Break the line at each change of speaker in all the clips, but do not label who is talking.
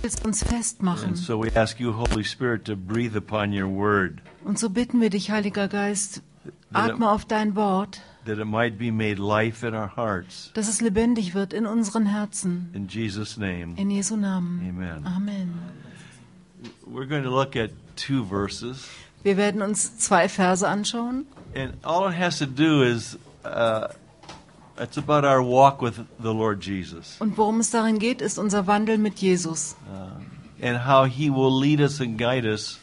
willst uns festmachen.
And so we ask you, Holy Spirit, to breathe upon your word,
Und so bitten wir dich, Heiliger Geist, atme auf dein Wort,
that it might be made life in our hearts.
dass es lebendig wird in unseren Herzen.
In Jesus' name,
In Jesu Namen.
amen.
Amen.
We're going to look at 2 verses.
Wir werden uns 2 Verse anschauen.
And all it has to do is, it's about our walk with the Lord Jesus.
Und worum es darin geht, ist unser Wandel mit Jesus.
And how he will lead us and guide us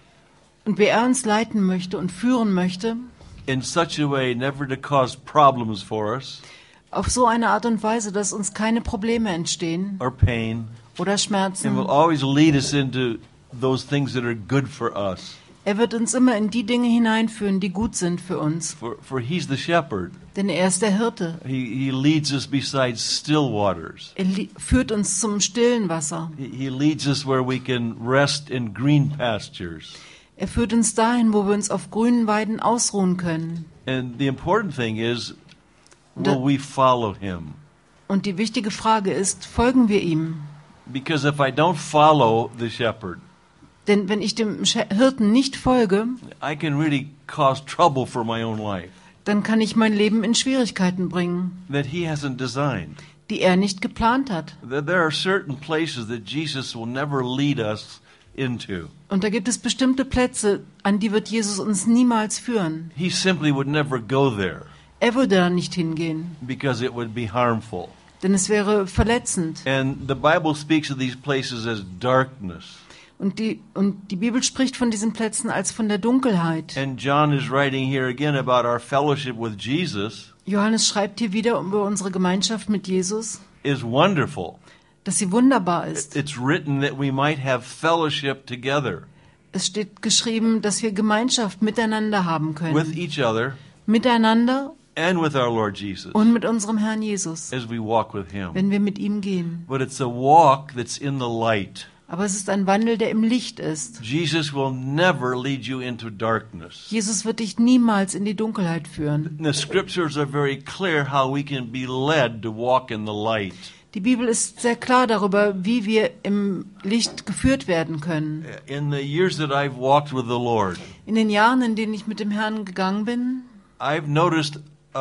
Und wie er uns leiten möchte und führen möchte,
in such a way never to cause problems for us
auf so eine Art und Weise, dass uns keine Probleme entstehen
or pain,
oder
and
Schmerzen.
will always lead us into those things that are good for us.
Er wird uns immer in die Dinge hineinführen, die gut sind für uns.
For he's the shepherd.
Denn er ist der Hirte.
He leads us beside still waters.
Er führt uns zum stillen Wasser.
He leads us where we can rest in green pastures.
Er führt uns dahin, wo wir uns auf grünen Weiden ausruhen können.
And the important thing is, will we follow him?
Und die wichtige Frage ist, folgen wir ihm?
Because if I don't follow the shepherd,
Denn wenn ich dem Hirten nicht folge,
I can really cause trouble for my own life
dann kann ich mein Leben in Schwierigkeiten bringen,
that he hasn't designed.
die er nicht geplant hat.
There are certain places that Jesus will never lead us into.
Und da gibt es bestimmte Plätze, an die wird Jesus uns niemals führen.
He simply would never go there
Er würde da nicht hingehen,
because it would be harmful.
denn es wäre verletzend.
And the Bible speaks of these places as darkness.
Und die Bibel spricht von diesen Plätzen als von der Dunkelheit.
And John is writing here again about our fellowship with Jesus
Johannes schreibt hier wieder über unsere Gemeinschaft mit Jesus,
is wonderful.
dass sie wunderbar ist.
It's written that we might have fellowship together
Es steht geschrieben, dass wir Gemeinschaft miteinander haben
with
können.
each other
Miteinander
and with our Lord Jesus
und mit unserem Herrn Jesus,
as we walk with him.
wenn wir mit ihm gehen.
But it's a walk that's in the light.
Aber es ist ein Wandel, der im Licht ist.
Jesus will never lead you into darkness.
Jesus wird dich niemals in die Dunkelheit führen.
The scriptures are very clear how we can be led to walk in the light.
Die Bibel ist sehr klar darüber, wie wir im Licht geführt werden können.
In the years that I've walked with the Lord,
In den Jahren, in denen ich mit dem Herrn gegangen bin,
I've noticed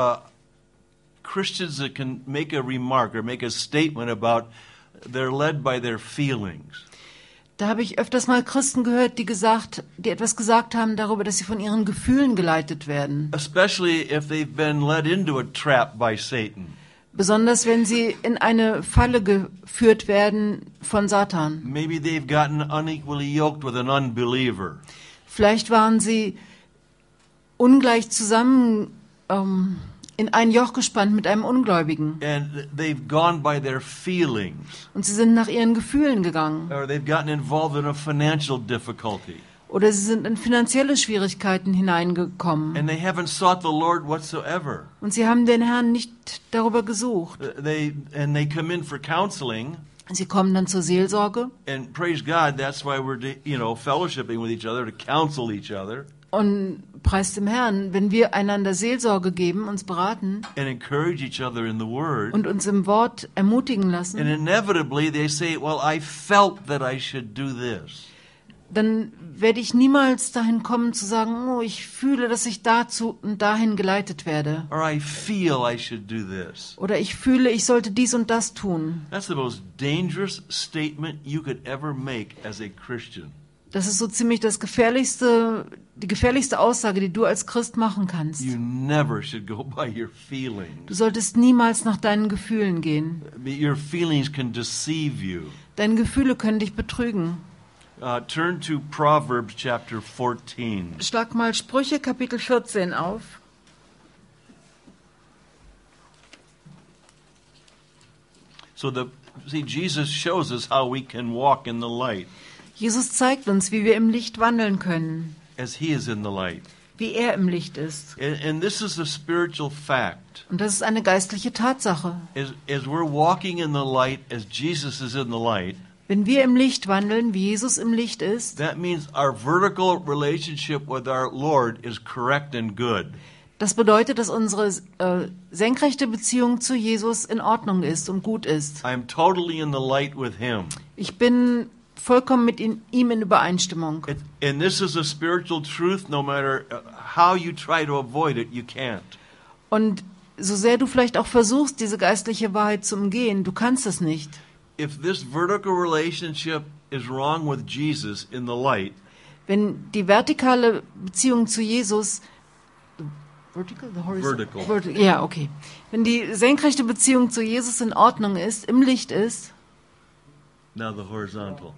Christians that can make a remark or make a statement about they're led by their feelings.
da habe ich öfters mal Christen gehört, die etwas gesagt haben darüber, dass sie von ihren Gefühlen geleitet werden.
Especially if they've been led into a trap by Satan.
Besonders wenn sie in eine Falle geführt werden von Satan.
Maybe they've gotten unequally yoked with an unbeliever.
Vielleicht waren sie ungleich zusammen in ein Joch gespannt mit einem Ungläubigen.
And they've gone by their feelings.
Und sie sind nach ihren Gefühlen gegangen.
Or they've gotten involved in a financial difficulty.
Oder sie sind in finanzielle Schwierigkeiten hineingekommen.
And they haven't sought the Lord whatsoever.
Und sie haben den Herrn nicht darüber gesucht.
They come in for counseling.
Sie kommen dann zur Seelsorge.
And praise God, that's why we're, fellowshipping with each other, to counsel each other.
Und preis dem Herrn, wenn wir einander Seelsorge geben, uns beraten
And encourage each other in the Word.
und uns im Wort ermutigen lassen,
And inevitably they say, well, I felt that I should do this.
dann werde ich niemals dahin kommen zu sagen, oh, ich fühle, dass ich dazu und dahin geleitet werde.
Or I feel I should do this.
Oder ich fühle, ich sollte dies und das tun.
That's the most dangerous statement you could ever make as a Christian.
Das ist so ziemlich die gefährlichste Aussage, die du als Christ machen kannst.
You never should go by your feelings.
Du solltest niemals nach deinen Gefühlen gehen.
Your feelings can deceive you.
Deine Gefühle können dich betrügen.
Turn to Proverbs chapter 14.
Schlag mal Sprüche Kapitel 14 auf.
So Jesus shows us how we can walk in the light
Jesus zeigt uns, wie wir im Licht wandeln können,
as he is in the light.
wie er im Licht ist.
And this is a spiritual fact.
Und das ist eine geistliche Tatsache.
As we're walking in the light, as Jesus is in the light,
Wenn wir im Licht wandeln, wie Jesus im Licht ist,
that means our vertical relationship with our Lord is correct and good.
Das bedeutet, dass unsere senkrechte Beziehung zu Jesus in Ordnung ist und gut ist.
I am totally in the light with him.
Ich bin vollkommen mit ihm in Übereinstimmung.
And this is a spiritual truth. No matter how you try to avoid it, you can't.
Und so sehr du vielleicht auch versuchst, diese geistliche Wahrheit zu umgehen, du kannst es nicht.
If this vertical relationship is wrong with Jesus in the light,
Wenn die vertikale Beziehung zu Jesus
Vertical.
Ja, okay. Wenn die senkrechte Beziehung zu Jesus in Ordnung ist, im Licht ist,
now the horizontal.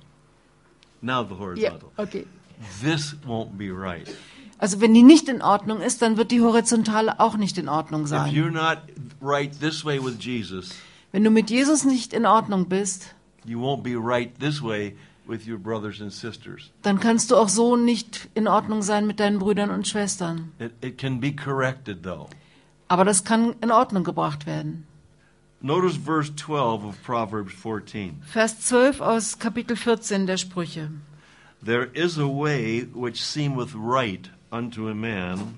Now the
ja,
horizontal.
okay.
This won't be right.
Also wenn die nicht in Ordnung ist, dann wird die horizontale auch nicht in Ordnung
If
sein.
you're not right this way with Jesus,
Wenn du mit Jesus nicht in Ordnung bist,
you won't be right this way with your brothers and sisters.
dann kannst du auch so nicht in Ordnung sein mit deinen Brüdern und Schwestern.
It can be corrected though.
Aber das kann in Ordnung gebracht werden.
Notice verse 12 of Proverbs 14.
Vers 12 aus Kapitel 14 der Sprüche.
There is a way which seemeth right unto a man,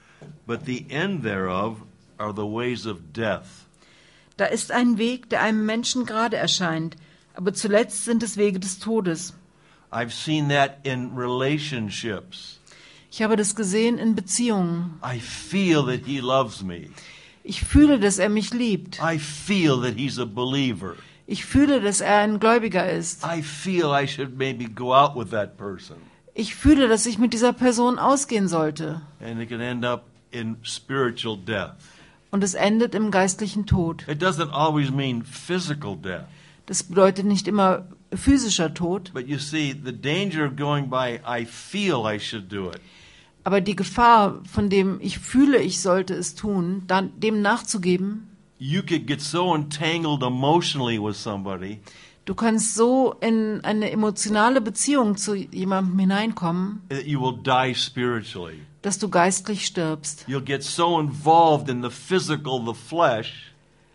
but the end thereof are the ways of death.
Da ist ein Weg, der einem Menschen gerade erscheint, aber zuletzt sind es Wege des Todes.
I've seen that in relationships.
Ich habe das gesehen in Beziehungen.
I feel that he loves me.
Ich fühle, dass er mich liebt.
I feel that he's a believer.
Ich fühle, dass er ein Gläubiger ist.
I feel I should maybe go out with that person.
Ich fühle, dass ich mit dieser Person ausgehen sollte.
And it can end up in spiritual death.
Und es endet im geistlichen Tod.
It doesn't always mean physical death.
Das bedeutet nicht immer physischer Tod,
But you see, the danger of going by, I feel I should do it,
aber die Gefahr, von dem ich fühle, ich sollte es tun, dann dem nachzugeben.
you could get so entangled emotionally with somebody
Du kannst so in eine emotionale Beziehung zu jemandem hineinkommen,
that you will die spiritually.
dass du geistlich stirbst.
You'll get so involved in the physical, the flesh,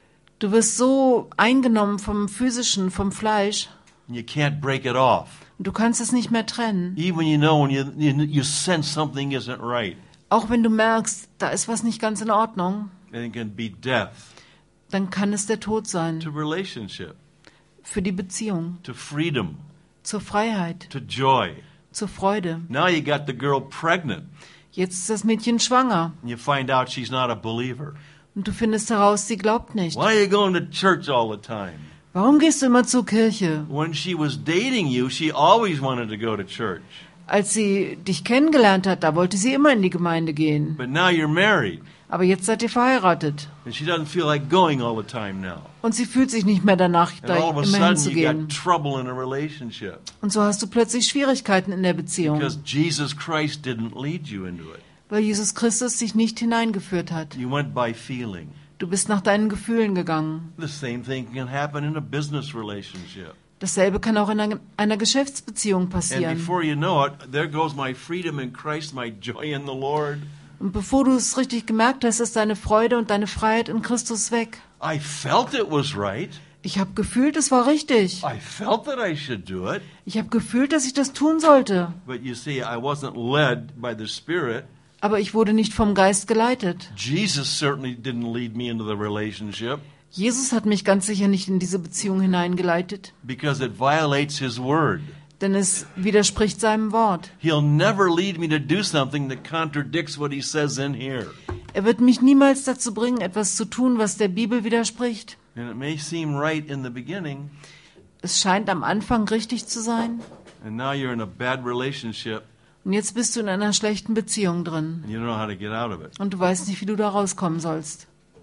Du wirst so eingenommen vom Physischen, vom Fleisch,
and you can't break it off.
du kannst es nicht mehr trennen.
Even you know when you sense something isn't right,
Auch wenn du merkst, da ist was nicht ganz in Ordnung,
and it can be death
dann kann es der Tod sein.
to relationship,
Für die Beziehung,
to freedom,
zur Freiheit,
to joy.
zur Freude.
Now you got the girl pregnant,
Jetzt ist das Mädchen schwanger
and you find out she's not a believer.
und du findest heraus, sie glaubt nicht.
Why are you going to church all the time?
Warum gehst du immer zur Kirche?
When she was dating you, she always wanted to go to church.
Als sie dich kennengelernt hat, da wollte sie immer in die Gemeinde gehen.
But now you're married,
Aber jetzt seid ihr verheiratet.
and she doesn't feel like going all the time now.
Und sie fühlt sich nicht mehr danach,
And
da
all of a
immer
sudden, you
hinzugehen.
got trouble in a relationship
Und so hast du plötzlich Schwierigkeiten in der Beziehung,
because Jesus Christ didn't lead you into it.
weil Jesus Christus dich nicht hineingeführt hat.
You went by feeling.
Du bist nach deinen Gefühlen gegangen.
The same thing can happen in a business relationship.
Dasselbe kann auch in einer Geschäftsbeziehung
And
passieren.
before you know it, there goes my freedom in Christ, my joy in the Lord.
Und bevor du es richtig gemerkt hast, ist deine Freude und deine Freiheit in Christus weg.
I felt it was right.
Ich habe gefühlt, es war richtig.
I felt that I should do it.
Ich habe gefühlt, dass ich das tun sollte.
But you see, I wasn't led by the Spirit.
Aber ich wurde nicht vom Geist geleitet.
Jesus certainly didn't lead me into the relationship
Jesus hat mich ganz sicher nicht in diese Beziehung hineingeleitet,
because it violates His word.
denn es widerspricht seinem Wort.
He'll never lead me to do something that contradicts what He says in here.
Er wird mich niemals dazu bringen, etwas zu tun, was der Bibel widerspricht.
And it may seem right in the beginning,
Es scheint am Anfang richtig zu sein,
and now you're in a bad relationship
und jetzt bist du in einer schlechten Beziehung drin
and you don't know how to get out of it.
und du weißt nicht, wie du da rauskommen sollst.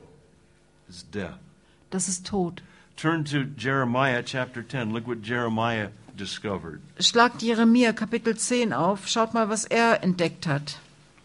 It's death.
Das ist Tod.
Turn to Jeremiah chapter 10. Look what Jeremiah discovered.
Schlagt Jeremia Kapitel 10 auf, schaut mal, was er entdeckt hat.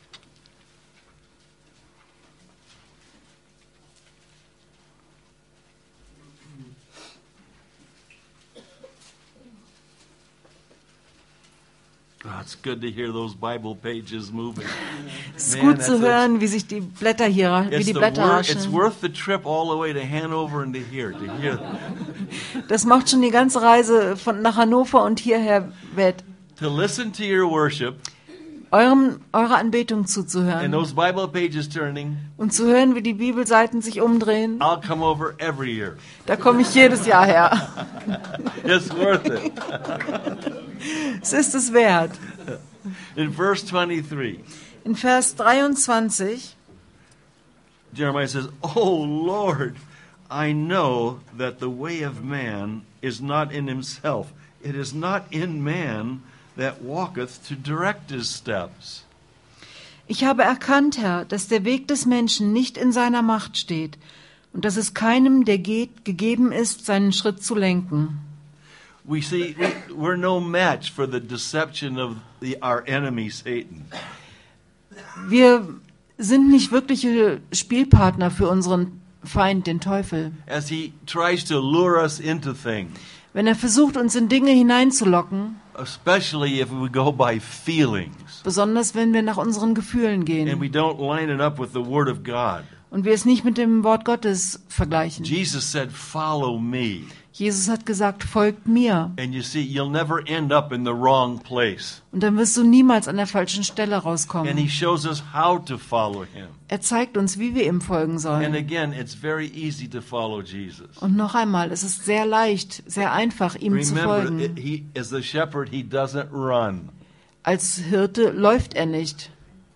Oh, it's good to hear those Bible pages moving.
Es ist
Man,
gut
that's
zu
a-
hören, wie sich die Blätter hier, wie die Blätter
it's
rascheln.
worth the trip all the way to Hanover and to here to hear.
Das macht schon die ganze Reise von nach Hannover und hierher wett.
To listen to your worship
eurer Anbetung
and
zuzuhören
those Bible pages turning,
und zu hören, wie die Bibelseiten sich umdrehen.
I'll come over every year.
Da komme ich jedes Jahr her.
It's worth it.
Es ist es wert.
In verse 23,
In Vers 23
Jeremiah says, "Oh Lord, I know that the way of man is not in himself. It is not in man that walketh to direct his steps."
Ich habe erkannt, Herr, dass der Weg des Menschen nicht in seiner Macht steht und dass es keinem, der geht, gegeben ist, seinen Schritt zu lenken.
We see we're no match for the deception of our enemy, Satan.
Wir sind nicht wirkliche Spielpartner für unseren Feind, den Teufel.
As he tries to lure us into things,
Wenn er versucht, uns in Dinge hineinzulocken,
especially if we go by feelings
besonders wenn wir nach unseren Gefühlen
and
gehen
we don't line it up with the Word of God.
und wir es nicht mit dem Wort Gottes vergleichen.
Jesus said, "Follow me."
Jesus hat gesagt, folgt mir.
And you see, you'll never end up in the wrong place.
Und dann wirst du niemals an der falschen Stelle
And he
rauskommen.
shows us how to follow him.
Er zeigt uns, wie wir ihm folgen
And
sollen.
again, it's very easy to follow Jesus.
Und noch einmal, es ist sehr leicht, sehr einfach, ihm zu
Remember,
folgen.
he, as the shepherd, he doesn't run.
Als Hirte läuft er nicht.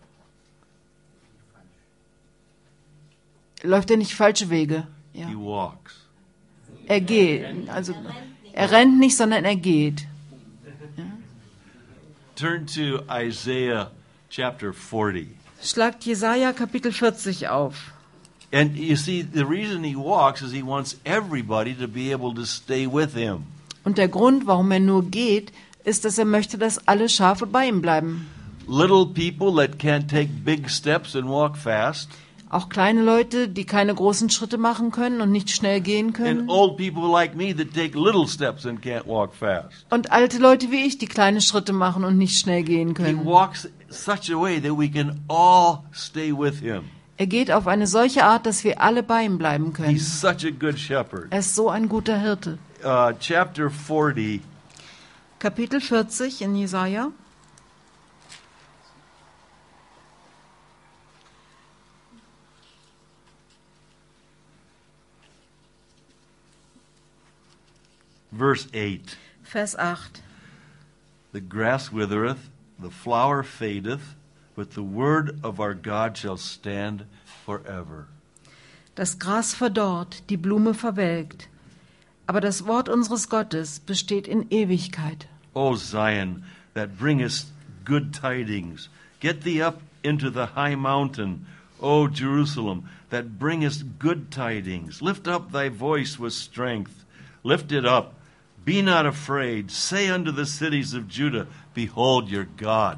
Läuft er nicht falsche Wege. Ja.
He walks.
Er geht. Also, er rennt nicht, sondern er geht.
Turn to Isaiah chapter 40.
Schlagt Jesaja Kapitel 40 auf.
And you see, the reason he walks is he wants everybody to be able to stay with him.
Und der Grund, warum er nur geht, ist, dass er möchte, dass alle Schafe bei ihm bleiben.
Little people that can't take big steps and walk fast,
Auch kleine Leute, die keine großen Schritte machen können und nicht schnell gehen
and
können.
old people like me that take little steps and can't walk fast.
Und alte Leute wie ich, die kleine Schritte machen und nicht schnell gehen
He
können.
walks such a way that we can all stay with him.
Er geht auf eine solche Art, dass wir alle bei ihm bleiben können.
He's such a good shepherd.
Er ist so ein guter Hirte.
Chapter 40,
Kapitel 40 in Jesaja.
verse 8.
Vers 8.
The grass withereth, the flower fadeth, but the word of our God shall stand forever.
Das Gras verdorrt, die Blume verwelkt, aber das Wort unseres Gottes besteht in Ewigkeit.
O Zion, that bringest good tidings, get thee up into the high mountain. O Jerusalem, that bringest good tidings, lift up thy voice with strength. Lift it up. Be not afraid. Say unto the cities of Judah, behold your God.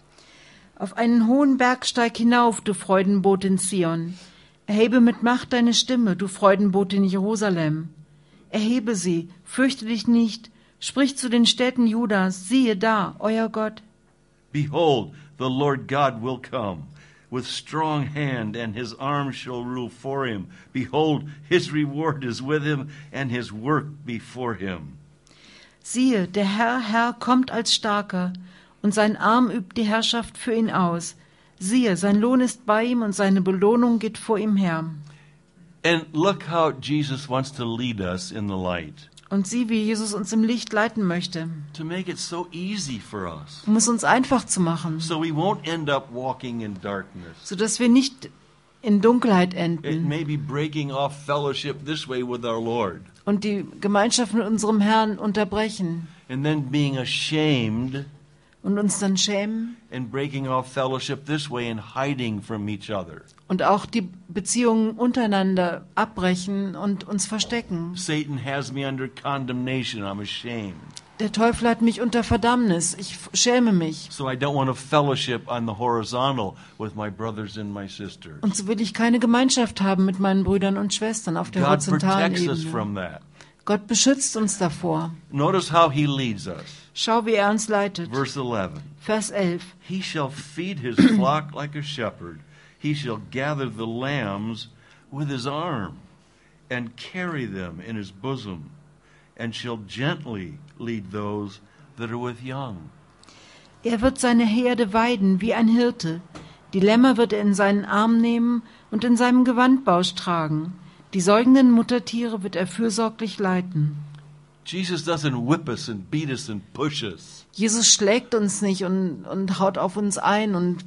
Auf einen hohen Berg steig hinauf, du Freudenboot in Zion. Erhebe mit Macht deine Stimme, du Freudenboot in Jerusalem. Erhebe sie, fürchte dich nicht. Sprich zu den Städten Judas, siehe da, euer Gott.
Behold, the Lord God will come with strong hand, and his arm shall rule for him. Behold, his reward is with him, and his work before him.
Siehe, der Herr kommt als Starker, und sein Arm übt die Herrschaft für ihn aus. Siehe, sein Lohn ist bei ihm, und seine Belohnung geht vor ihm her.
And look how Jesus wants to lead us in the light,
Und sieh, wie Jesus uns im Licht leiten möchte,
to make it so easy for us,
um es uns einfach zu machen,
so we won't end up walking in darkness.
sodass wir nicht in Dunkelheit
It
enden
may be breaking off fellowship this way with our Lord,
und die Gemeinschaft mit unserem Herrn unterbrechen
and then being ashamed
und uns dann schämen
and breaking off fellowship this way and hiding from each other.
und auch die Beziehungen untereinander abbrechen und uns verstecken.
Satan has me under condemnation. I'm ashamed.
Der Teufel hat mich unter Verdammnis. Ich schäme mich.
So I don't want to fellowship on the horizontal with my brothers and my sisters.
Und so will ich keine Gemeinschaft haben mit meinen Brüdern und Schwestern auf der
God
horizontalen
protects us
Ebene.
from that.
Gott beschützt uns davor.
Notice how he leads us.
Schau, wie er uns leitet.
Verse 11.
Vers 11.
He shall feed his flock like a shepherd. He shall gather the lambs with his arm and carry them in his bosom, and shall gently lead those that are with young.
Er wird seine Herde weiden wie ein Hirte. Die Lämmer wird er in seinen Arm nehmen und in seinem Gewandbausch tragen. Die säugenden Muttertiere wird er fürsorglich leiten.
Jesus doesn't whip us and beat us and push us.
Jesus schlägt uns nicht und haut auf uns ein und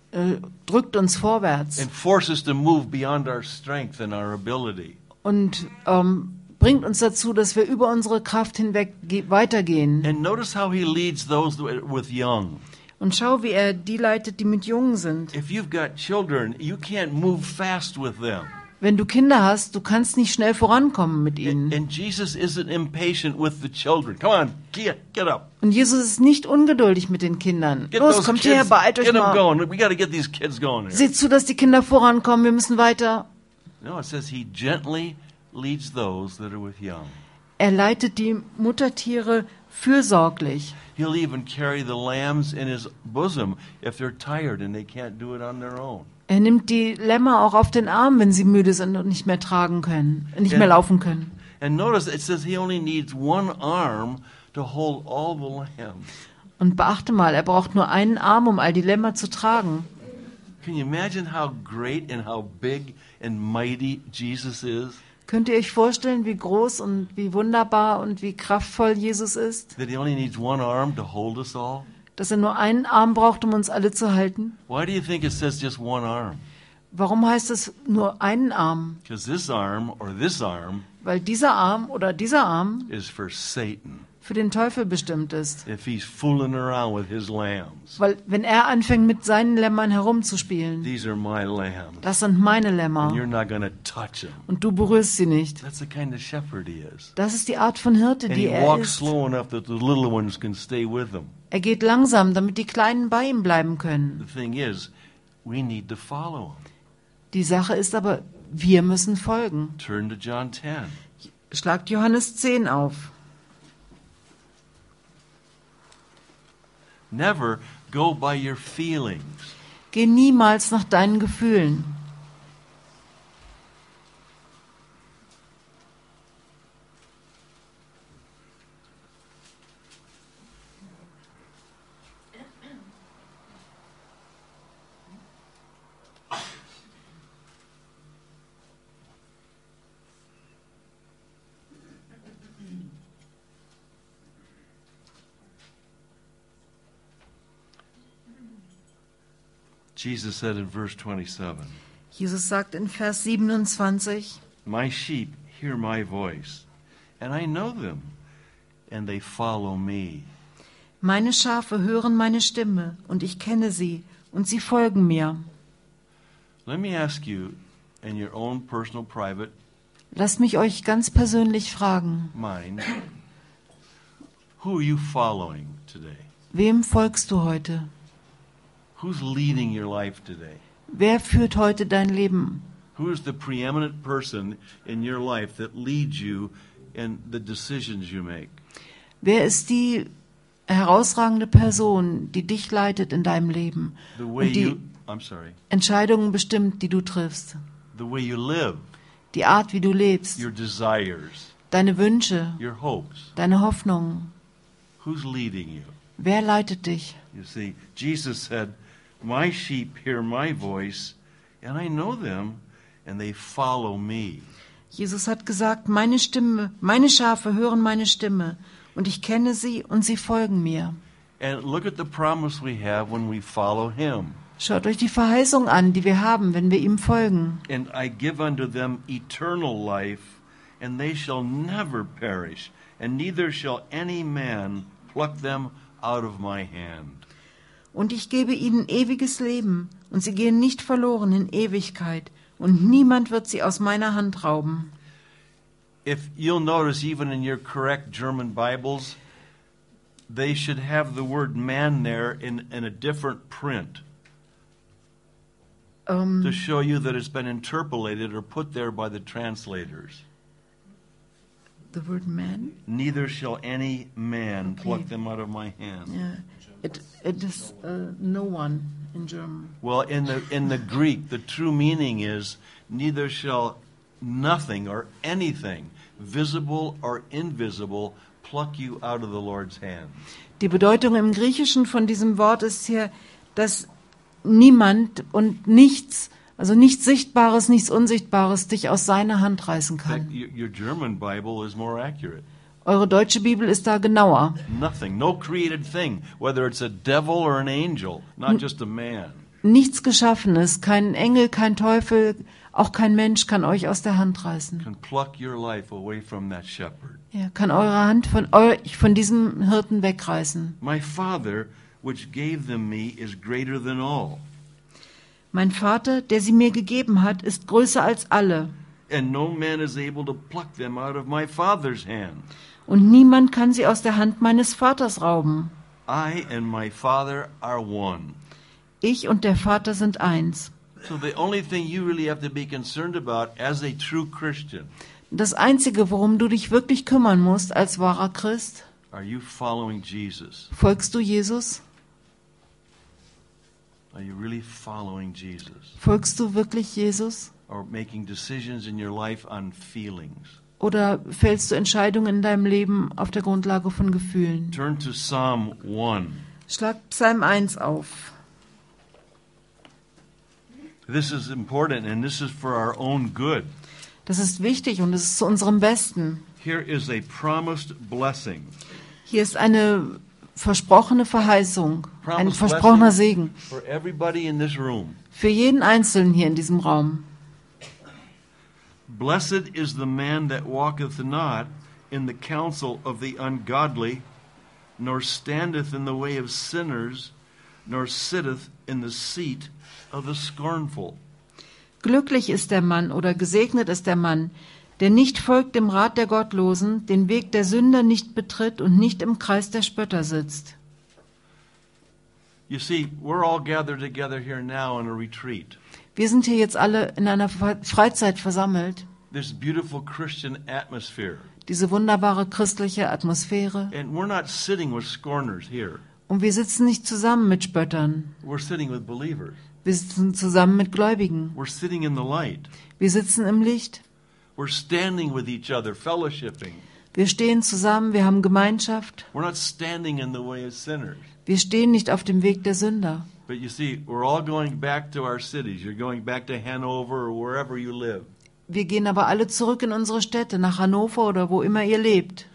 drückt uns vorwärts
And force us to move beyond our strength and our ability.
und bringt uns dazu, dass wir über unsere Kraft hinweg weitergehen.
And notice how he leads those with young.
Und schau, wie er die leitet, die mit Jungen sind.
If you've got children, you can't move fast with them.
Wenn du Kinder hast, du kannst nicht schnell vorankommen mit ihnen.
And Jesus isn't impatient with the children. Come on, get up.
Und Jesus ist nicht ungeduldig mit den Kindern.
Get
Los,
those
kommt
kids,
her, beeilt euch
get them
mal.
going. We got to get these kids going here.
Seht zu, dass die Kinder vorankommen, wir müssen weiter.
No, it says he gently leads those that are with young.
Er leitet die Muttertiere fürsorglich.
He'll even carry the lambs in his bosom if they're tired and they can't do it on their own.
Er nimmt die Lämmer auch auf den Arm, wenn sie müde sind und nicht mehr tragen können, nicht mehr laufen können.
And notice it says he only needs one arm to hold all the lambs.
Und beachte mal, er braucht nur einen Arm, um all die Lämmer zu tragen.
Can you imagine how great and how big and mighty Jesus is?
Könnt ihr euch vorstellen, wie groß und wie wunderbar und wie kraftvoll Jesus ist?
That he only needs one arm to hold us all?
Dass er nur einen Arm braucht, um uns alle zu halten?
Why do you think it says just one arm?
Warum heißt es nur einen Arm?
Because this arm or this arm
Weil dieser Arm oder dieser Arm
is for Satan
für den Teufel bestimmt ist.
if he's fooling around with his lambs.
Weil wenn er anfängt, mit seinen Lämmern herumzuspielen,
These are my lambs.
das sind meine
And
Lämmer
you're not going to touch them.
und du berührst sie nicht.
That's the kind of shepherd he is.
Das ist die Art von Hirte,
And
die
he
er
walks
ist.
slow enough that the little ones can stay with him.
Er geht langsam, damit die Kleinen bei ihm bleiben können.
The thing is, we need to follow him.
Die Sache ist aber, wir müssen folgen.
Turn to John 10.
Schlagt Johannes 10 auf.
Never go by your feelings.
Geh niemals nach deinen Gefühlen.
Jesus said in verse 27,
Jesus sagt in Vers 27,
My sheep hear my voice, and I know them, and they follow me.
meine Schafe hören meine Stimme, und ich kenne sie, und sie folgen mir.
Let me ask you, in your own personal, private
Lasst mich euch ganz persönlich fragen,
mind, who are you following today?
wem folgst du heute?
Who's leading your life today?
Wer führt heute dein Leben?
Who is the preeminent person in your life that leads you in the decisions you make?
Wer ist die herausragende Person, die dich leitet in deinem Leben
The way
und die
you, I'm sorry,
Entscheidungen bestimmt, die du triffst?
the way you live,
Die Art, wie du lebst,
your desires,
deine Wünsche,
your hopes.
deine Hoffnungen.
Who's leading you?
Wer leitet dich?
You see, Jesus said, My sheep hear my voice, and I know them, and they follow me.
Jesus hat gesagt, meine Schafe hören meine Stimme, und ich kenne sie, und sie folgen mir.
And look at the promise we have when we follow him.
Schaut euch die Verheißung an, die wir haben, wenn wir ihm folgen.
And I give unto them eternal life, and they shall never perish, and neither shall any man pluck them out of my hand.
Und ich gebe ihnen ewiges Leben, und sie gehen nicht verloren in Ewigkeit, und niemand wird sie aus meiner Hand rauben.
If you'll notice, even in your correct German Bibles, they should have the word man there in a different print to show you that it's been interpolated or put there by the translators.
The word man?
Neither shall any man pluck
Okay.
them out of my hand.
Yeah. It is no one in German.
Well, in the Greek, the true meaning is neither shall nothing or anything, visible or invisible, pluck you out of the Lord's hand.
Die Bedeutung im Griechischen von diesem Wort ist hier, dass niemand und nichts, also nichts Sichtbares, nichts Unsichtbares dich aus seiner Hand reißen
In fact,
kann.
your German Bible is more accurate.
Eure deutsche Bibel ist da genauer.
Nothing, no created thing, whether it's a devil or an angel, not just a man.
Nichts Geschaffenes, kein Engel, kein Teufel, auch kein Mensch kann euch aus der Hand reißen.
Can pluck your life away from that shepherd.
Er kann eure Hand von diesem Hirten wegreißen.
My Father, which gave them me, is greater than all.
Mein Vater, der sie mir gegeben hat, ist größer als alle.
And no man is able to pluck them out of my Father's hand.
Und niemand kann sie aus der Hand meines Vaters rauben.
I and my Father are one.
Ich und der Vater sind eins.
So the only thing you really have to be concerned about as a true Christian,
Das Einzige, worum du dich wirklich kümmern musst als wahrer Christ,
are you following Jesus?
folgst du Jesus?
Are you really following Jesus?
Folgst du wirklich Jesus?
Or making decisions in your life on feelings?
Oder fällst du Entscheidungen in deinem Leben auf der Grundlage von Gefühlen?
Turn to Psalm 1.
Schlag Psalm 1 auf.
This is important and this is for our own good.
Das ist wichtig und es ist zu unserem Besten.
Here is a promised blessing.
Hier ist eine versprochene Verheißung, ein
Promised
versprochener
blessing
Segen
for everybody in this room.
für jeden Einzelnen hier in diesem Raum.
Blessed is the man that walketh not in the counsel of the ungodly, nor standeth in the way of sinners, nor sitteth in the seat of the scornful.
Glücklich ist der Mann oder gesegnet ist der Mann, der nicht folgt dem Rat der Gottlosen, den Weg der Sünder nicht betritt und nicht im Kreis der Spötter sitzt.
You see, we're all gathered together here now in a retreat.
Wir sind hier jetzt alle in einer Freizeit versammelt.
This beautiful Christian atmosphere.
Diese wunderbare christliche Atmosphäre.
And we're not sitting with scorners here.
Und wir sitzen nicht zusammen mit Spöttern.
We're sitting with believers.
Wir sitzen zusammen mit Gläubigen.
We're sitting in the light.
Wir sitzen im Licht.
We're standing with each other, fellowshipping.
Wir stehen zusammen, wir haben Gemeinschaft.
We're not standing in the way of sinners.
Wir stehen nicht auf dem Weg der Sünder.
But you see, we're all going back to our cities. You're going back to Hanover or wherever you live.
Wir gehen aber alle zurück in unsere Städte, nach Hannover oder wo immer ihr lebt.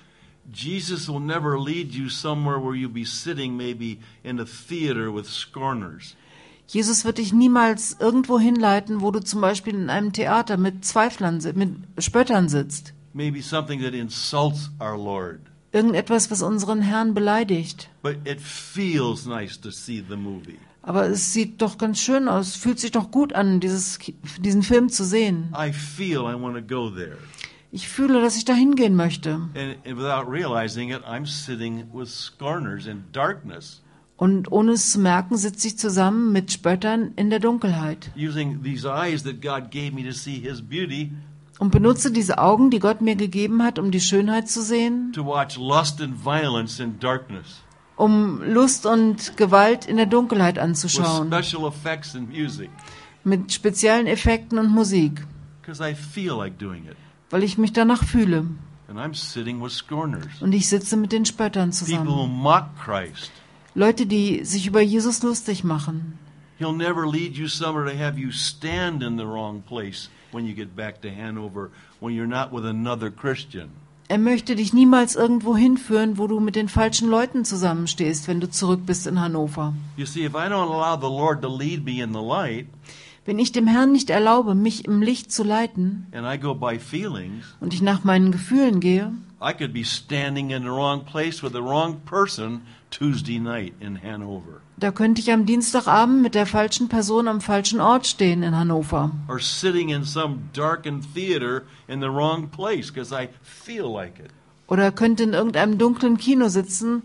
Jesus will never lead you somewhere where you'll be sitting maybe in a theater with scorners.
Jesus wird dich niemals irgendwo hinleiten, wo du zum Beispiel in einem Theater mit Zweiflern, mit Spöttern sitzt.
Maybe something that insults our Lord.
Irgendetwas, was unseren Herrn beleidigt.
But it feels nice to see the movie.
Aber es sieht doch ganz schön aus, fühlt sich doch gut an, diesen Film zu sehen.
I feel I want to go there.
Ich fühle, dass ich da hingehen möchte.
And without realizing it, I'm sitting with scorners in darkness.
Und ohne es zu merken, sitze ich zusammen mit Spöttern in der Dunkelheit.
Using these eyes that God gave me to see His beauty,
Und benutze diese Augen, die Gott mir gegeben hat, um die Schönheit zu sehen,
to watch lust and violence in darkness,
um Lust und Gewalt in der Dunkelheit
with
anzuschauen,
special effects and music,
mit speziellen Effekten und Musik,
because I feel like doing it.
weil ich mich danach fühle.
And I'm sitting with scorners,
Und ich sitze mit den Spöttern
people who
zusammen.
mock Christ.
Leute, die sich über Jesus lustig machen.
He'll never lead you somewhere to have you stand in the wrong place when you get back to Hanover, when you're not with another Christian.
Er möchte dich niemals irgendwo hinführen, wo du mit den falschen Leuten zusammenstehst, wenn du zurück bist in Hannover.
You see, if I don't allow the Lord to lead me in the light,
Wenn ich dem Herrn nicht erlaube, mich im Licht zu leiten
and I go by feelings,
und ich nach meinen Gefühlen gehe,
I could be standing in the wrong place with the wrong person Tuesday night in Hanover,
da könnte ich am Dienstagabend mit der falschen Person am falschen Ort stehen in Hannover.
or sitting in some darkened theater in the wrong place because I feel like it.
Oder könnte in irgendeinem dunklen Kino sitzen,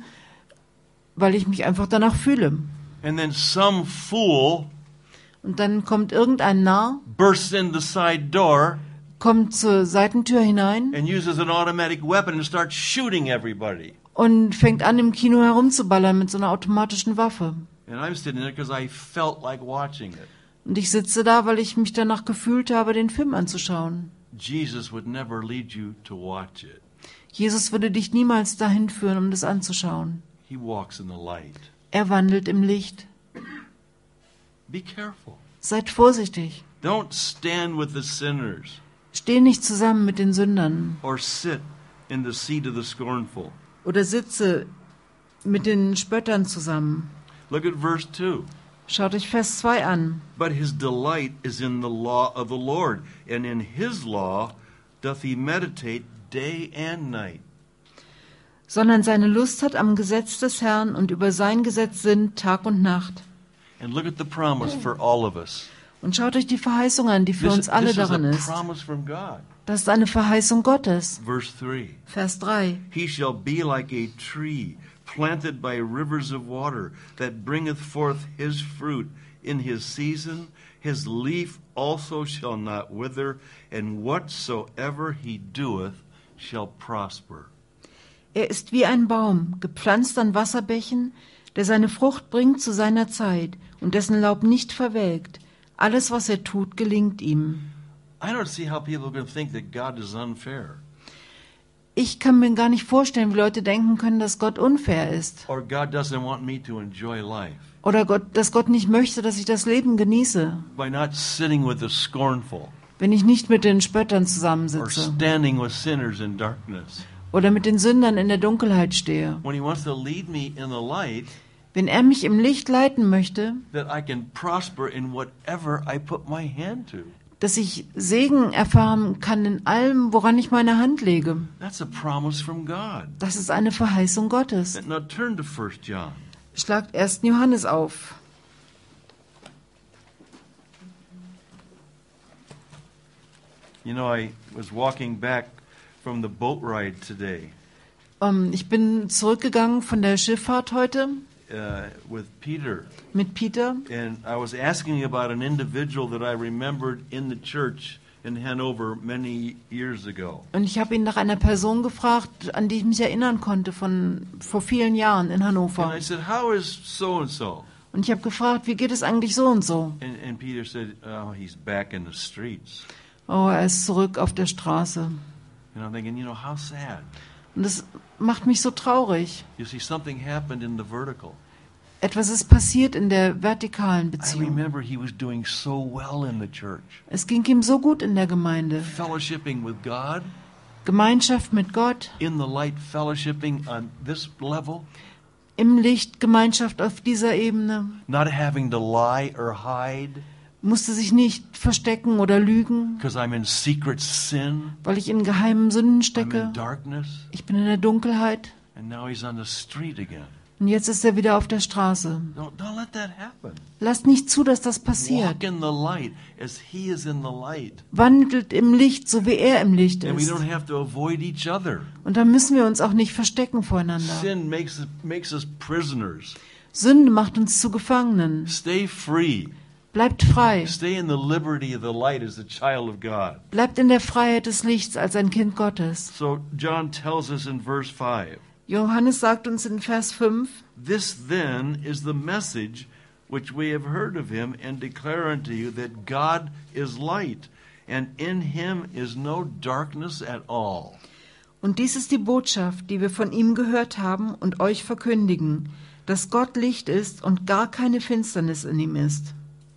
weil ich mich einfach danach fühle.
And then some fool
Und dann kommt irgendein Narr,
bursts in the side door
kommt zur Seitentür hinein
and uses an automatic weapon and starts shooting everybody.
und fängt an, im Kino herumzuballern mit so einer automatischen Waffe.
And I'm sitting there because I felt like watching it.
Und ich sitze da, weil ich mich danach gefühlt habe, den Film anzuschauen.
Jesus would never lead you to watch it.
Jesus würde dich niemals dahin führen, um das anzuschauen.
He walks in the light.
Er wandelt im Licht.
Be careful.
Seid vorsichtig.
Don't stand with the sinners
Steh nicht zusammen mit den Sündern
or sit in the seat of the scornful.
oder sitze mit den Spöttern zusammen.
Look at verse 2.
Schaut euch Vers 2 an.
But his delight is in the law of the Lord, and in his law doth he meditate day and night.
Sondern seine Lust hat am Gesetz des Herrn und über sein Gesetz sinnt Tag und Nacht.
And look at the promise for all of us.
Und schaut euch die Verheißung an, die für uns alle
This is
darin
a
ist.
promise from God.
Das ist eine Verheißung Gottes.
Verse 3.
Vers 3.
He shall be like a tree planted by rivers of water, that bringeth forth his fruit in his season. His leaf also shall not wither, and whatsoever he doeth shall prosper.
Er ist wie ein Baum, gepflanzt an Wasserbächen, der seine Frucht bringt zu seiner Zeit und dessen Laub nicht verwelkt. Alles, was er tut, gelingt ihm.
I don't see how people can think that God is unfair,
Ich kann mir gar nicht vorstellen, wie Leute denken können, dass Gott unfair ist.
or God doesn't want me to enjoy life
Oder dass Gott nicht möchte, dass ich das Leben genieße,
by not sitting with the scornful
wenn ich nicht mit den Spöttern
or
zusammensitze
standing with sinners in darkness.
oder mit den Sündern in der Dunkelheit stehe.
When he wants to lead me in the light,
Wenn er mich im Licht leiten möchte,
that I can prosper in whatever I put my hand to.
dass ich Segen erfahren kann in allem, woran ich meine Hand lege.
That's a promise from God.
Das ist eine Verheißung Gottes.
Now turn to 1 John.
Schlagt 1. Johannes auf.
You know, I was walking back from the boat ride today
Ich bin zurückgegangen von der Schifffahrt heute
with Peter,
mit Peter
and I was asking about an individual that I remembered in the church in Hanover many years ago.
und ich habe ihn nach einer Person gefragt, an die ich mich erinnern konnte von vor vielen Jahren in
And
Hannover.
I said, "How is so and so?"
Und ich habe gefragt, wie geht es eigentlich so und so?
And Peter said, "Oh, he's back in the streets."
Oh, er ist zurück auf der Straße.
And I'm thinking, you know, how sad.
Und das macht mich so traurig.
You see, something happened in the vertical.
Etwas ist passiert in der vertikalen
I
Beziehung.
remember he was doing so well in the church,
Es ging ihm so gut in der Gemeinde.
fellowshipping with God,
Gemeinschaft mit Gott,
in the light, fellowshipping on this level,
im Licht Gemeinschaft auf dieser Ebene.
not having to lie or hide
Musste sich nicht verstecken oder lügen,
because I'm in secret sin,
weil ich in geheimen Sünden
I'm
stecke.
in darkness,
Ich bin in der Dunkelheit.
and now he's on the street again.
Und jetzt ist er wieder auf der Straße.
Don't let that happen.
Lasst nicht zu, dass das
Walk
passiert.
in the light as he is in the light.
Wandelt im Licht, so wie er im Licht
And we
ist.
don't have to avoid each other.
Und dann müssen wir uns auch nicht verstecken voreinander.
Sin makes us prisoners.
Sünde macht uns zu Gefangenen.
Stay free.
Bleibt frei.
Stay in the liberty of the light as a child of God.
Bleibt in der Freiheit des Lichts als ein Kind Gottes.
So John tells us in verse 5,
Johannes sagt uns in Vers 5,
"This then is the message which we have heard of him and declare unto you, that God is light, and in him is no darkness at all."
und dies ist die Botschaft, die wir von ihm gehört haben und euch verkündigen, dass Gott Licht ist und gar keine Finsternis in ihm ist.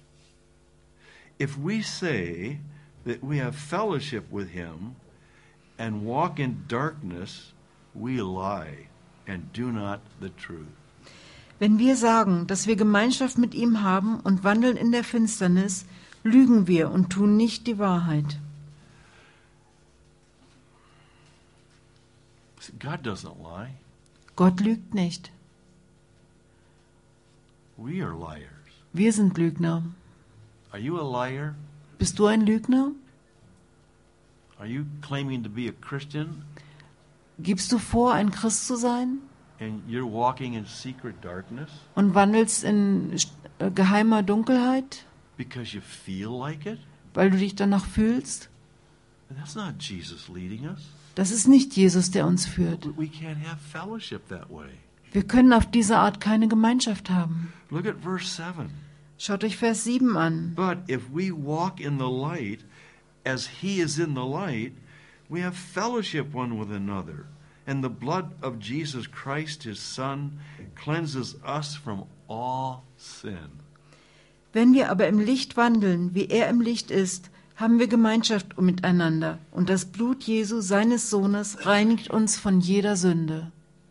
If we say that we have fellowship with him and walk in darkness, we lie and do not the truth.
Wenn wir sagen, dass wir Gemeinschaft mit ihm haben und wandeln in der Finsternis, lügen wir und tun nicht die Wahrheit.
God doesn't lie.
Gott lügt nicht.
We are liars.
Wir sind Lügner.
Are you a liar?
Bist du ein Lügner?
Are you claiming to be a Christian
Gibst du vor, ein Christ zu sein
and you're walking in secret darkness
und wandelst in geheimer Dunkelheit,
because you feel like it?
weil du dich danach fühlst?
That's not Jesus leading us.
Das ist nicht Jesus, der uns führt.
We can't have fellowship that way.
Wir können auf diese Art keine Gemeinschaft haben.
Look at verse 7.
Schaut euch Vers 7 an.
But if we walk in the light as he is in the light, we have fellowship one with another, And the blood of Jesus Christ, his Son, cleanses us from all sin.
Wenn wir aber im Licht wandeln, wie er im Licht ist, haben wir Gemeinschaft miteinander. Und das Blut Jesu, seines Sohnes, reinigt uns von jeder Sünde.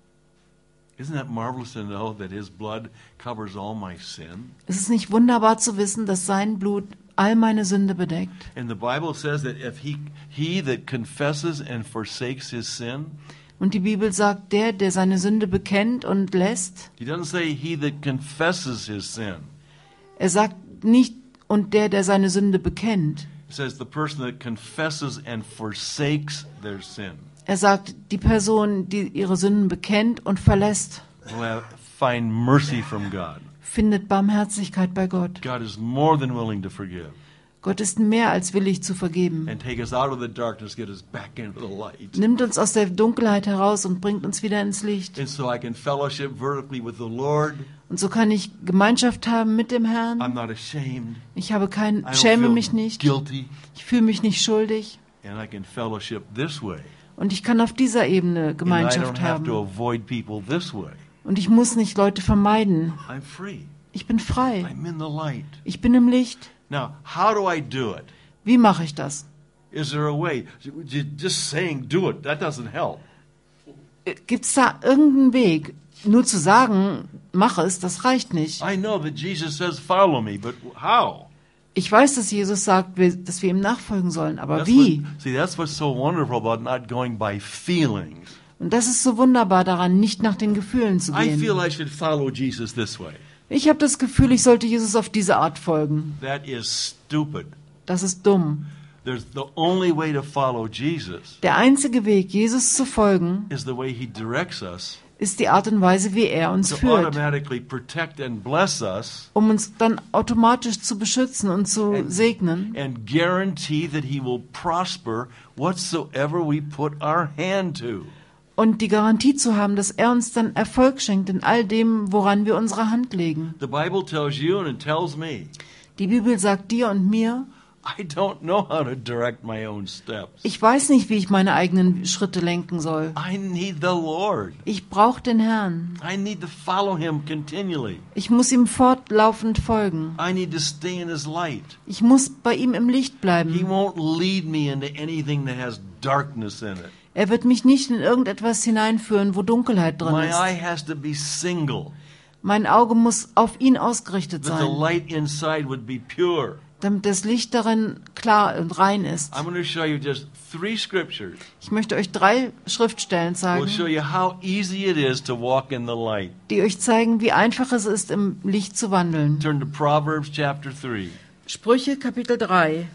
Isn't that marvelous to know that his blood covers all my sin?
Es ist nicht wunderbar zu wissen, dass sein Blut all meine Sünde bedeckt.
And the Bible says that if he that confesses and forsakes his sin,
Und die Bibel sagt, der seine Sünde bekennt und lässt,
he doesn't say he that confesses his sin.
er sagt nicht, und der seine Sünde bekennt.
It says the person that confesses and forsakes their sin
Er sagt, die Person, die ihre Sünden bekennt und verlässt,
will find mercy from God.
findet Barmherzigkeit bei Gott.
God is more than willing to forgive
Gott ist mehr als willig zu vergeben.
and take us out of the darkness, get us back into the light.
Nimmt uns aus der Dunkelheit heraus und bringt uns wieder ins Licht.
And so I can fellowship vertically with the Lord.
Und so kann ich Gemeinschaft haben mit dem
I'm
Herrn.
not ashamed.
Ich habe
I don't
schäme
feel
mich nicht.
guilty.
Ich fühle mich nicht schuldig.
And I can fellowship this way.
Und ich kann auf dieser Ebene
And I don't
Gemeinschaft
have to
haben.
avoid people this way.
Und ich muss nicht Leute vermeiden.
I'm free.
Ich bin frei.
I'm in the light.
Ich bin im Licht.
Now, how do I do it?
Wie mache ich das?
Is there a way? Just saying do it, that doesn't help.
Gibt es da irgendeinen Weg? Nur zu sagen, mach es, das reicht nicht.
I know that Jesus says follow me, but how?
Ich weiß, dass Jesus sagt, dass wir ihm nachfolgen sollen, aber wie?
That's what's so wonderful about not going by feelings.
Und das ist so wunderbar daran, nicht nach den Gefühlen zu
I feel
gehen.
I should follow Jesus this way.
Ich habe das Gefühl, ich sollte Jesus auf diese Art folgen.
That is stupid.
Das ist dumm.
There's the only way to follow Jesus
Der einzige Weg, Jesus zu folgen,
is the way he directs us
ist die Art und Weise, wie er uns
to
führt,
automatically protect and bless us
um uns dann automatisch zu beschützen und zu segnen
and guarantee that he will prosper whatsoever we put our hand to.
und die Garantie zu haben, dass er uns dann Erfolg schenkt in all dem, woran wir unsere Hand legen.
The Bible tells you and it tells me,
Die Bibel sagt dir und mir,
I don't know how to direct my own steps.
ich weiß nicht, wie ich meine eigenen Schritte lenken soll.
I need the Lord.
Ich brauche den Herrn.
I need to follow him continually.
Ich muss ihm fortlaufend folgen.
I need to stay in his light.
Ich muss bei ihm im Licht
He
bleiben.
won't lead me into anything that has darkness in it.
Er wird mich nicht in irgendetwas hineinführen, wo Dunkelheit drin
My eye
ist.
has to be single,
Mein Auge muss auf ihn ausgerichtet
that the
sein,
light inside would be pure.
damit das Licht darin klar und rein ist.
I'm going to show you just 3 scriptures.
Ich möchte euch 3 Schriftstellen
We'll
zeigen,
show you how easy it is to walk in the light.
die euch zeigen, wie einfach es ist, im Licht zu wandeln.
Turn to Proverbs chapter 3.
Sprüche Kapitel 3.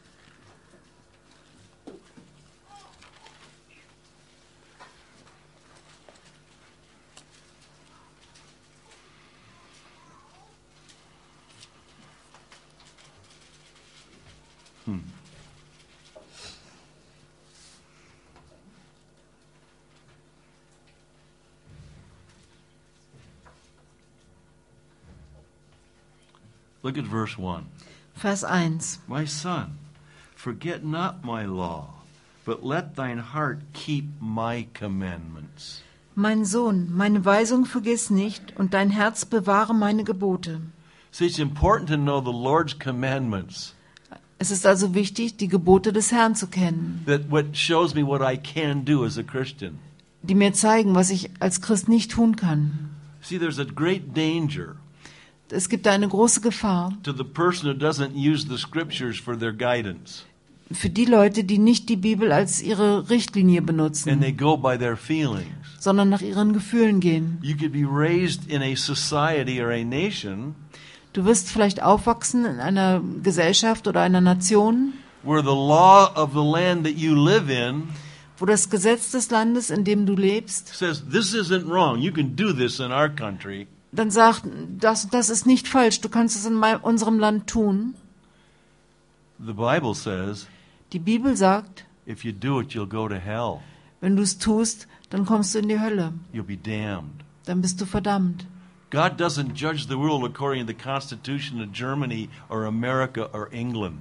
Look at verse 1.
Vers 1.
My son, forget not my law, but let thine heart keep my commandments.
Mein Sohn, meine Weisung vergiss nicht und dein Herz bewahre meine Gebote.
See, it's important to know the Lord's commandments.
Es ist also wichtig, die Gebote des Herrn zu kennen,
That what shows me what I can do as a Christian.
die mir zeigen, was ich als Christ nicht tun kann.
See, there's a great danger
Es gibt eine große Gefahr
to the person who doesn't use the scriptures for their guidance.
für die Leute, die nicht die Bibel als ihre Richtlinie
And
benutzen,
they go by their feelings.
sondern nach ihren Gefühlen gehen.
You could be raised in a society or a nation
Du wirst vielleicht aufwachsen in einer Gesellschaft oder einer Nation,
where the law of the land that you live in
wo das Gesetz des Landes, in dem du lebst,
says this isn't wrong. You can do this in our country.
dann sagt, das ist nicht falsch, du kannst es in unserem Land tun.
The Bible says
Die Bibel sagt,
if you do it, you'll go to hell.
wenn du es tust, dann kommst du in die Hölle,
You'll be damned.
dann bist du verdammt.
God doesn't judge the world according to the Constitution of Germany or America or England.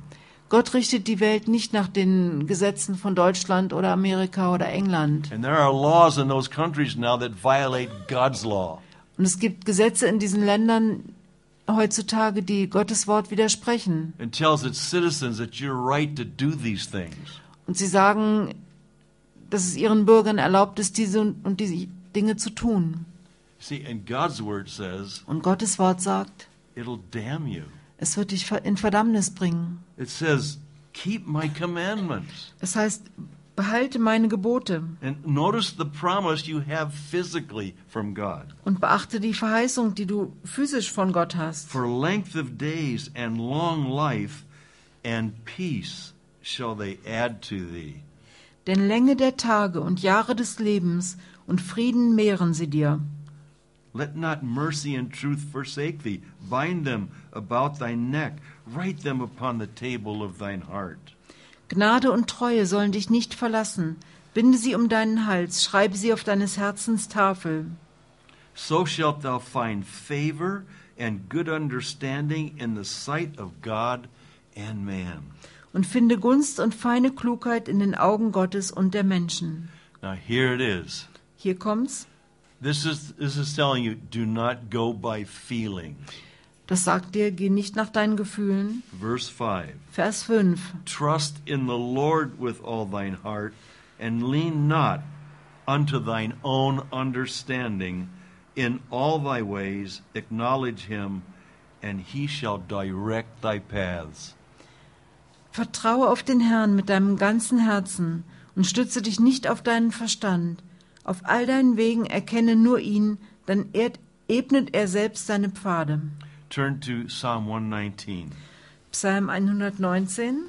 Gott richtet die Welt nicht nach den Gesetzen von Deutschland oder Amerika oder England.
And there are laws in those countries now that violate God's law.
Und es gibt Gesetze in diesen Ländern heutzutage, die Gottes Wort widersprechen.
And tells its citizens that you're right to do these things.
Und sie sagen, dass es ihren Bürgern erlaubt ist, diese und diese Dinge zu tun.
See, and God's word says
Und Gottes Wort sagt,
it'll damn you.
es wird dich in Verdammnis bringen.
It says, keep my commandments.
Es heißt, behalte meine Gebote
And notice the promise you have physically from God.
und beachte die Verheißung, die du physisch von Gott hast.
For length of days and long life and peace shall they add to thee.
Denn Länge der Tage und Jahre des Lebens und Frieden mehren sie dir.
Let not mercy and truth forsake thee. Bind them about thy neck. Write them upon the table of thine heart.
Gnade und Treue sollen dich nicht verlassen. Binde sie um deinen Hals, schreibe sie auf deines Herzens Tafel.
So shalt thou find favor and good understanding in the sight of God and man.
Und finde Gunst und feine Klugheit in den Augen Gottes und der Menschen.
Now here it is.
Hier kommt's.
This is telling you, do not go by feeling.
Das sagt dir, geh nicht nach deinen Gefühlen.
Verse 5.
Vers 5.
Trust in the Lord with all thine heart, and lean not unto thine own understanding. In all thy ways acknowledge him, and he shall direct thy paths.
Vertraue auf den Herrn mit deinem ganzen Herzen und stütze dich nicht auf deinen Verstand. Auf all deinen Wegen erkenne nur ihn, dann ebnet er selbst seine Pfade.
Turn to Psalm 119.
Psalm 119.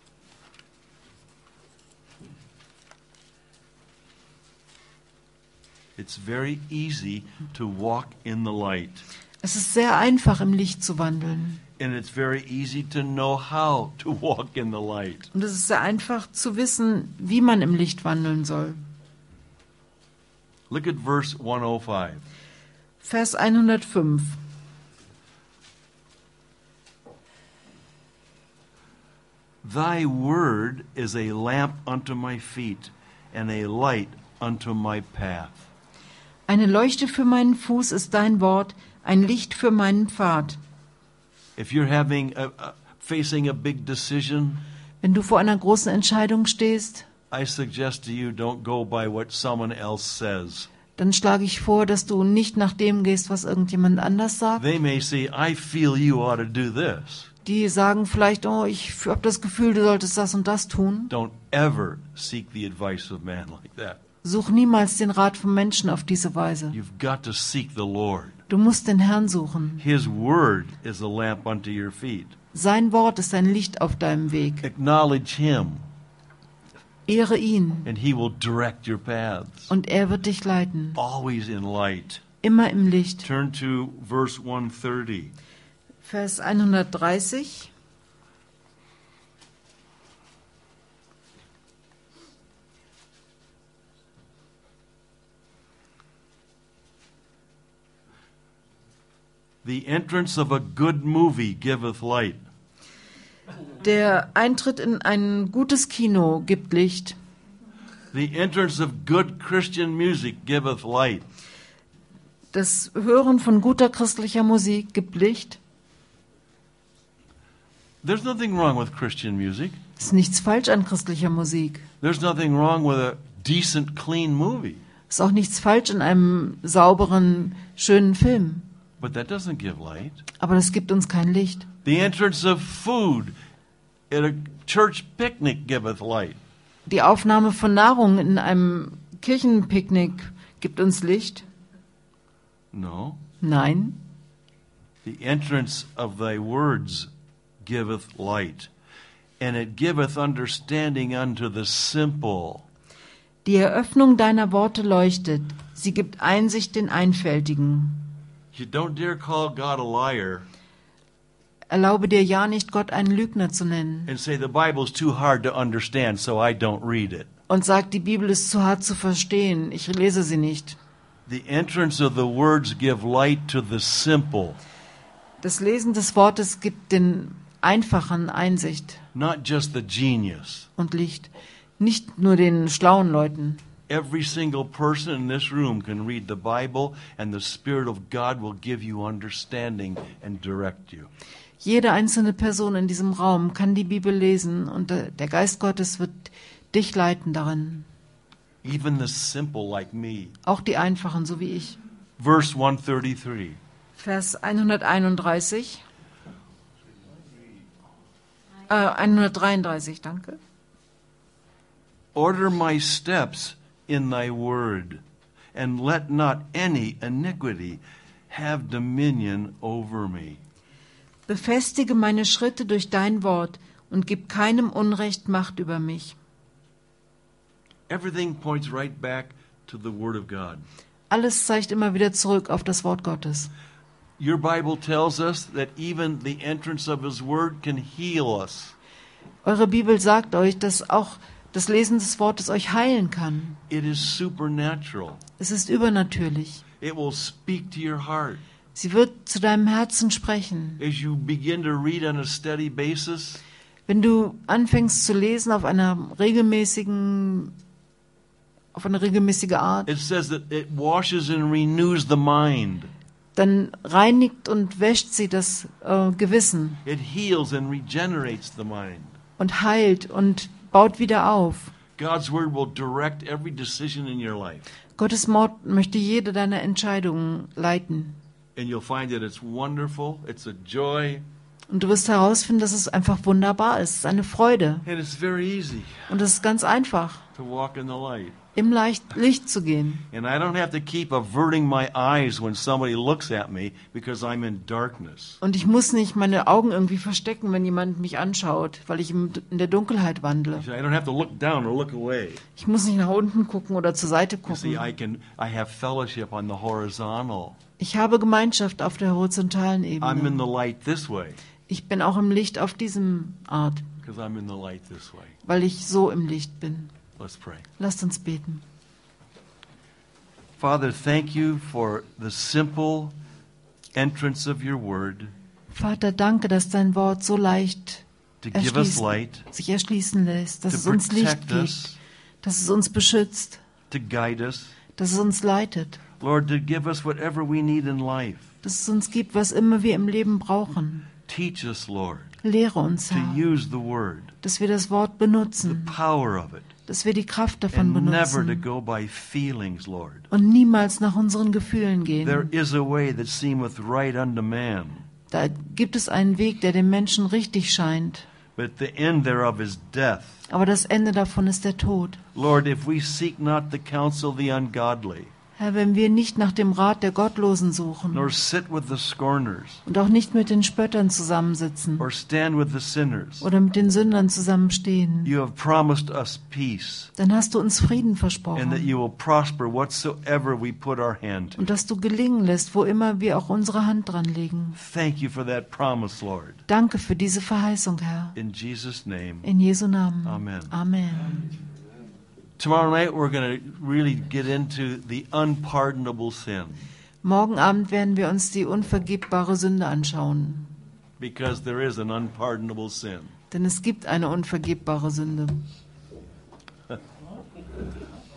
It's very easy to walk in the light.
Es ist sehr einfach, im Licht zu wandeln.
And it's very easy to know how to walk in the light.
Und es ist sehr einfach zu wissen, wie man im Licht wandeln soll.
Look at verse 105.
Vers 105.
Thy word is a lamp unto my feet and a light unto my path.
Eine Leuchte für meinen Fuß ist dein Wort, ein Licht für meinen Pfad.
If you're facing a big decision,
Wenn du vor einer großen Entscheidung stehst,
I suggest to you don't go by what someone else says.
dann schlage ich vor, dass du nicht nach dem gehst, was irgendjemand anders sagt.
They may say, I feel you ought to do this.
Die sagen vielleicht, oh, ich habe das Gefühl, du solltest das und das tun.
Don't ever seek the advice of man like that.
Such niemals den Rat vom Menschen auf diese Weise.
You've got to seek the Lord.
Du musst den Herrn suchen.
His word is a lamp unto your feet.
Sein Wort ist ein Licht auf deinem Weg.
Acknowledge him,
Ehre ihn
and he will direct your paths.
und er wird dich leiten.
Always in light.
Immer im Licht.
Turn to verse 130.
Vers 130.
The entrance of a good movie giveth light.
Der Eintritt in ein gutes Kino gibt Licht.
The entrance of good Christian music giveth light.
Das Hören von guter christlicher Musik gibt Licht.
There's nothing wrong with Christian music.
Ist nichts falsch an christlicher Musik.
There's nothing wrong with a decent, clean movie.
Ist auch nichts falsch an einem sauberen, schönen Film.
But that doesn't give light.
Aber das gibt uns kein Licht.
The entrance of food at a church picnic giveth light.
Die Aufnahme von Nahrung in einem Kirchenpicknick gibt uns Licht.
No.
Nein.
The entrance of thy words giveth light, and it giveth understanding unto the simple.
Die Eröffnung deiner Worte leuchtet. Sie gibt Einsicht den Einfältigen.
You don't dare call God a liar
Erlaube dir ja nicht, Gott einen Lügner zu nennen.
and say the Bible's too hard to understand, so I don't read it.
Und sag, die Bibel ist zu hart zu verstehen. Ich lese sie nicht.
The entrance of the words give light to the simple.
Das Lesen des Wortes gibt den einfachen Einsicht
not just the genius.
und Licht. Nicht nur den schlauen Leuten.
Every single person in this room can read the Bible, and the Spirit of God will give you understanding and direct you.
Jede einzelne Person in diesem Raum kann die Bibel lesen und der Geist Gottes wird dich leiten darin.
Even the simple like me.
Auch die Einfachen, so wie ich.
Verse 133.
Vers 131. 133, danke.
Order my steps in thy word, and let not any iniquity have dominion over me.
Befestige meine Schritte durch dein Wort und gib keinem Unrecht Macht über mich.
Everything points right back to the word of God.
Alles zeigt immer wieder zurück auf das Wort Gottes.
Your Bible tells us that even the entrance of his word can heal us.
Eure Bibel sagt euch, dass auch das Lesen des Wortes euch heilen kann.
It is supernatural.
Es ist übernatürlich.
It will speak to your heart.
Sie wird zu deinem Herzen sprechen.
As you begin to read on a steady basis,
Wenn du anfängst zu lesen auf eine regelmäßige Art,
it says that it washes and renews the mind.
dann reinigt und wäscht sie das Gewissen
It heals and regenerates the mind.
und heilt und baut wieder auf.
God's word will direct every decision in your life.
Gottes Wort möchte jede deiner Entscheidungen leiten.
And you'll find that it's wonderful, it's a joy,
Und du wirst herausfinden, dass es einfach wunderbar ist. Es ist eine Freude.
and it's very easy
Und es ist ganz einfach,
to walk in the light.
im Licht zu gehen.
And I don't have to keep averting my eyes when somebody looks at me because I'm in darkness.
Und ich muss nicht meine Augen irgendwie verstecken, wenn jemand mich anschaut, weil ich in der Dunkelheit wandle.
I don't have to look down or look away.
Ich muss nicht nach unten gucken oder zur Seite
You see,
gucken.
I have fellowship on the horizontal.
Ich habe Gemeinschaft auf der horizontalen
I'm in
Ebene.
the light this way
Ich bin auch im Licht auf diesem Art,
because I'm in the light this way.
weil ich so im Licht bin.
Let's pray.
Lasst uns beten.
Father, thank you for the simple entrance of your word
Vater, danke, dass dein Wort so leicht
to give us light,
sich erschließen lässt, dass
to
es uns Licht
protect
gibt,
us,
dass es uns beschützt,
to guide us.
dass es uns leitet,
Lord, to give us whatever we need in life.
dass es uns gibt, was immer wir im Leben brauchen.
Teach us, Lord,
Lehre uns,
to
Herr,
use the word,
dass wir das Wort
the
benutzen,
power of it,
dass wir die Kraft davon
and never to
benutzen
go by feelings, Lord.
und niemals nach unseren Gefühlen
There
gehen.
is a way that seemeth right unto man,
Da gibt es einen Weg, der dem Menschen richtig scheint,
but the end thereof is death.
aber das Ende davon ist der Tod.
Lord, if we seek not the counsel of the ungodly,
Herr, wenn wir nicht nach dem Rat der Gottlosen suchen
nor sit with the scorners,
und auch nicht mit den Spöttern zusammensitzen
or stand with the sinners,
oder mit den Sündern zusammenstehen,
you have promised us peace,
dann hast du uns Frieden
and that
versprochen
you will prosper whatsoever we put our hand to.
und dass du gelingen lässt, wo immer wir auch unsere Hand dran legen.
Thank you for that promise, Lord.
Danke für diese Verheißung, Herr.
In Jesus' name,
In Jesu Namen.
Amen.
Amen.
Tomorrow night we're going to really get into the unpardonable sin,
Morgen Abend werden wir uns die unvergebbare Sünde anschauen,
because there is an unpardonable sin.
denn es gibt eine unvergebbare Sünde.